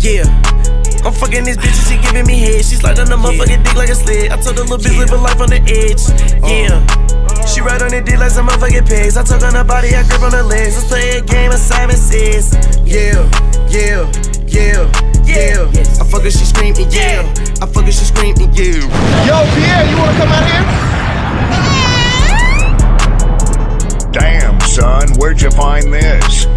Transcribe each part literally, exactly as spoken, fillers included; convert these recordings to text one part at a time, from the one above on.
Yeah. I'm fucking this bitch and she giving me head. She slide on the motherfucking dick like a sled. I told her little bitch live a life on the edge. Yeah. She ride on the dick like some motherfucking pigs. I talk on her body, I grip on her legs. Let's play a game of Simon Says. Yeah, yeah, yeah, yeah. I fuck her, she screaming, yeah. I fuck her, she screaming, yeah. Yo, Pierre, you wanna come out here? Damn, son, where'd you find this?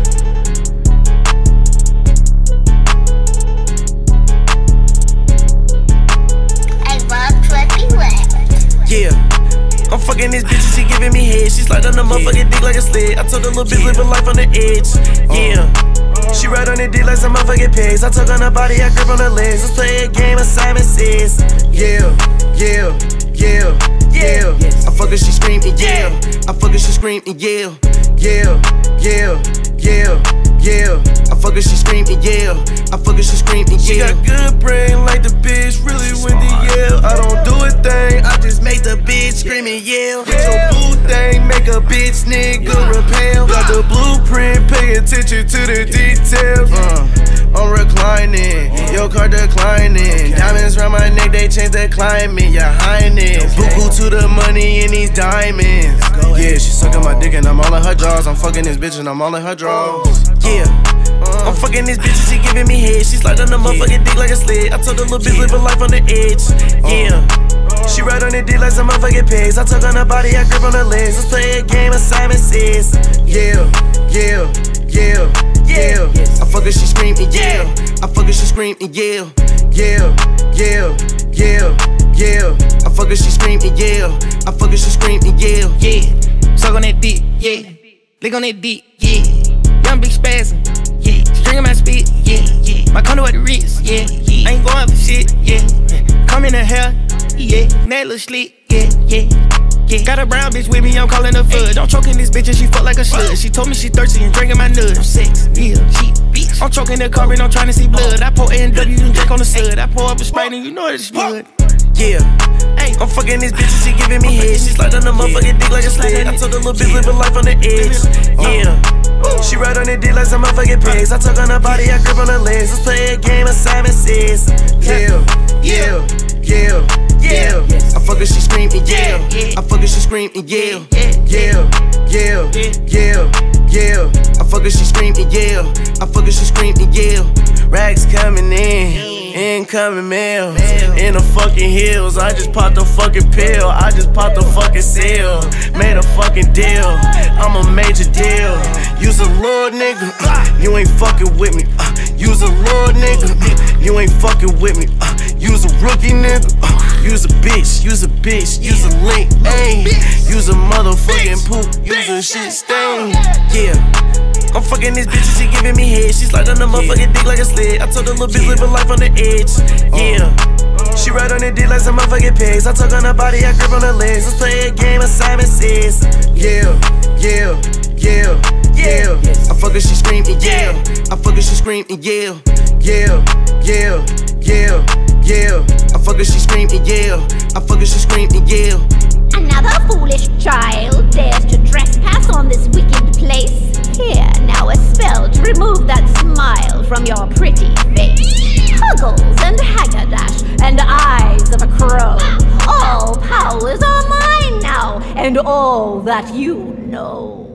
Yeah. I'm fucking this bitch and she giving me head. She slide on the motherfucking dick like a sled. I told her little bitch live a life on the edge. Yeah. She ride on the dick like some motherfucking pigs. I talk on her body, I grip on her legs. Let's play a game of Simon Says. Yeah, yeah, yeah, yeah. I fuck her, she screaming, yeah. I fuck her, she screaming, yeah. Yeah, yeah, yeah, yeah. I fuck her, she screaming, yeah. I fuck her, she screaming, yeah. She got good brain like the bitch really with the yeah. I don't do a thing, I just make the bitch screaming, yeah. Get your boo thing, make a bitch nigga repel. Got the blueprint, pay attention to the details. Uh, I'm reclining, your car declining. Diamonds round my neck, they change the climate, your highness. Buku to the money in these diamonds. Yeah, she sucking my dick and I'm all in her jaws. I'm fucking this bitch and I'm all in her drawers. Yeah. I'm fucking this bitch and she giving me head. She slide on the motherfucking dick like a sled. I told her little bitch live a life on the edge. Yeah. She ride on the dick like some motherfucking pigs. I talk on her body, I grip on her legs. Let's play a game of Simon Says. Yeah, yeah, yeah, yeah. I fuck her, she screaming, yeah. I fuck her, she screaming, yeah. Yeah, yeah, yeah, yeah. I fuck her, she screaming, yeah. I fuck her, she screaming, yeah. Yeah. Suck on that dick, yeah. Lick on that dick, yeah. Young big spasm, yeah. String my spit, yeah, yeah. My condo at the Ritz, yeah, yeah. I ain't going for shit, yeah. Come in the hair, yeah. That little slick, yeah, yeah. Yeah. Got a brown bitch with me, I'm calling her fudge. I'm choking this bitch and she fuck like a slut. She told me she thirsty and drinking my nuts. I'm sex, yeah, she bitch. I'm choking the car and I'm trying to see blood. I pour A and W and drink on the sud. I pour up a Sprite and you know it's blood. Yeah. I'm fucking this bitch and she giving me head. She slide on the motherfucking dick like a sled. I told her little bitch live a life on the edge. Yeah. She ride on the dick like some motherfucking pigs. I talk on her body, I grip on her legs. Let's play a game of Simon Says. Yeah, yeah, yeah, yeah. I fuck her, she screaming, yeah. I fuck her, she screaming, yeah. Yeah, yeah, yeah, yeah. I fuck her, she screaming, yeah. I fuck her, she screaming, yeah. Racks coming in. Incoming mail, in the fucking hills. I just popped a fucking pill. I just popped a fucking seal. Made a fucking deal. I'm a major deal. You's a little nigga, uh, you ain't fucking with me. Uh, you's a little nigga, uh, you ain't fucking with me. Uh, you's a rookie nigga. Uh, you's a bitch. You's a bitch. You's a link. Ayy. You's a motherfucking poop. You's a shit stain. Yeah. I'm fucking this bitch and she giving me head. She slide on the motherfucking dick like a sled. I told her little bitch live a life on the edge. Yeah. She ride on the dick like some motherfucking pigs. I talk on her body, I grip on her legs. Let's play a game of Simon Says. Yeah, yeah, yeah, yeah. I fuck her, she screaming, yeah. I fuck her, she screaming, yeah. Yeah, yeah, yeah, yeah. I fuck her, she screaming, yeah. I fuck her, she screaming, yeah. Another foolish child dares to trespass on this wicked place. Here, now a spell to remove that smile from your pretty face. Huggles and haggardash and eyes of a crow. All powers are mine now, and all that you know.